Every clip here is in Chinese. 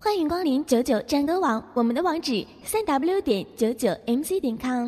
欢迎光临99战歌网，我们的网址3w.99mc.com。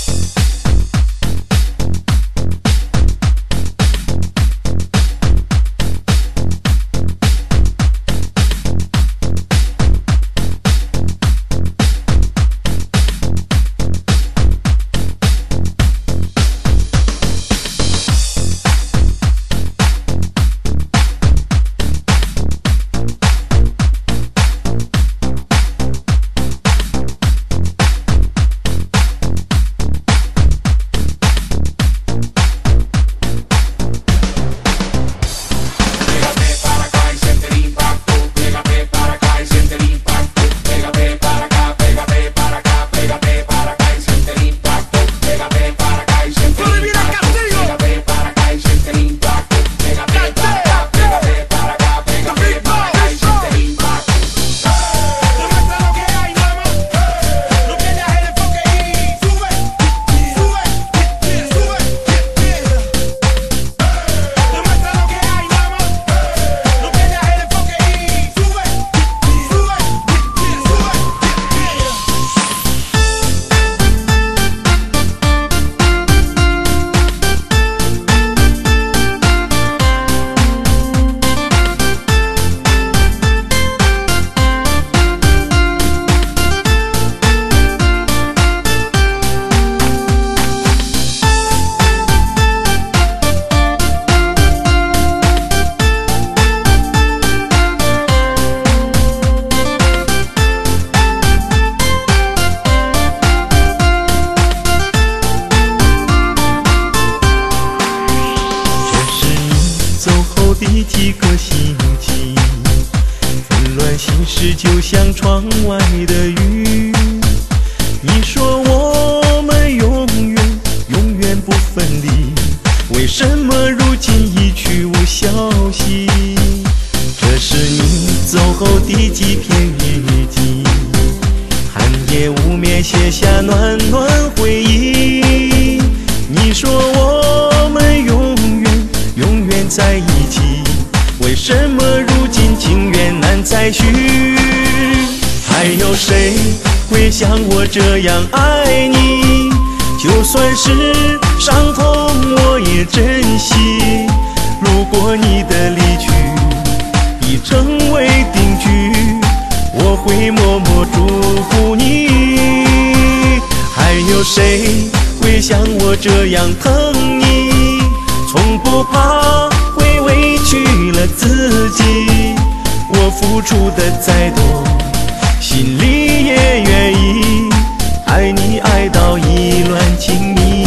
第几个星期，纷乱心事就像窗外的雨。你说我们永远不分离，为什么如今一去无消息？这是你走后第几篇日记，寒夜无眠写下暖暖回忆。你说我们永远在一起，为什么如今情缘难再续？还有谁会像我这样爱你？就算是伤痛我也珍惜。如果你的离去已成为定局，我会默默祝福你。还有谁会像我这样疼你？从不怕会委屈了自己，我付出的再多，心里也愿意爱你爱到意乱情迷。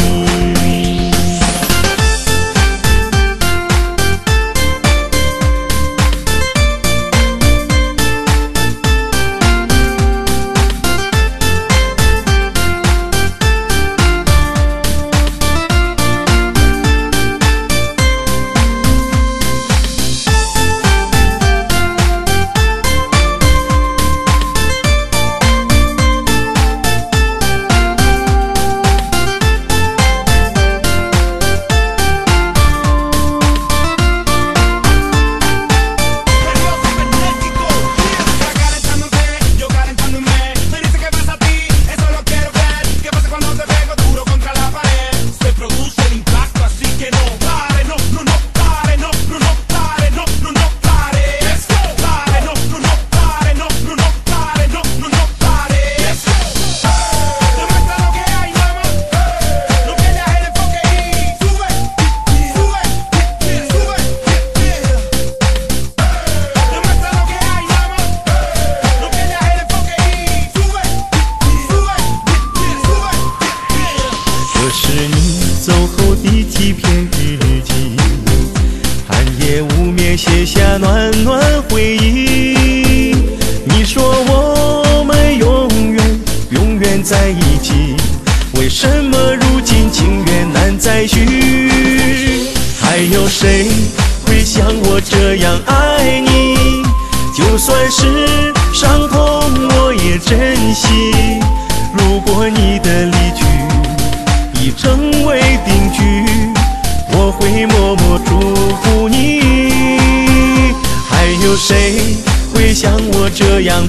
第几篇日记，寒夜无眠写下暖暖回忆。你说我们永远在一起，为什么如今情缘难再续？还有谁会像我这样爱你？就算是伤痛我也珍惜。如果你的离去已成为定局，我会默默祝福你。还有谁会像我这样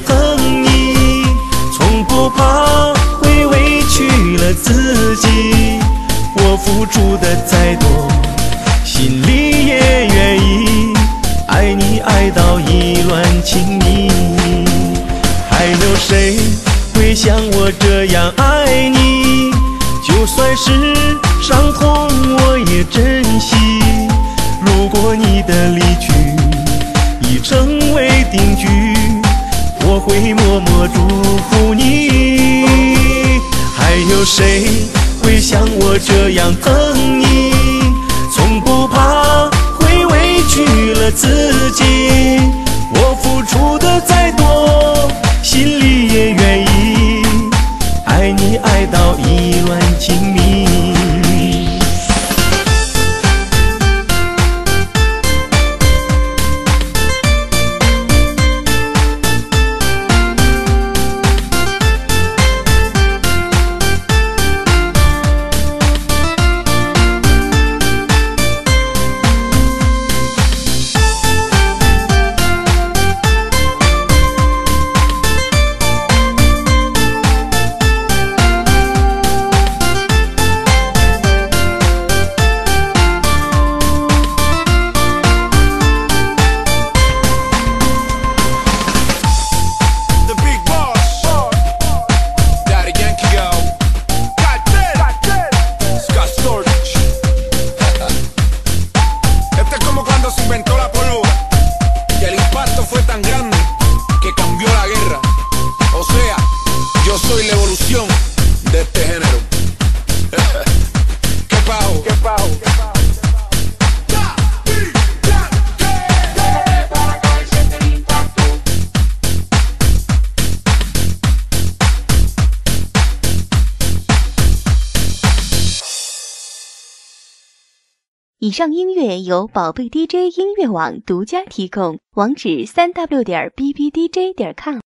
等你，从不怕会委屈了自己。我付出的再多，心里也愿意爱你爱到意乱情迷。还有谁会像我这样爱你？就算是伤痛我也珍惜。如果你的离去已成为定局，我会默默祝福你。还有谁会像我这样等你？从不怕会委屈了自己。我付出的再多，心里也愿意爱你爱到意乱情迷。 以上音乐由宝贝 DJ 音乐网独家提供，网址3w.bbdj.com。